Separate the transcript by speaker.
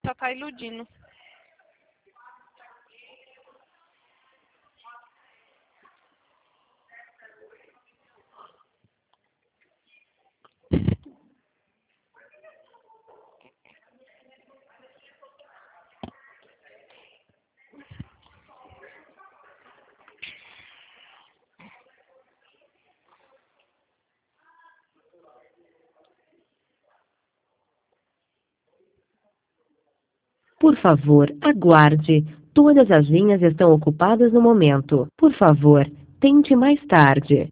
Speaker 1: só tá iludindo.
Speaker 2: Por favor, aguarde. Todas as linhas estão ocupadas no momento. Por favor, tente mais tarde.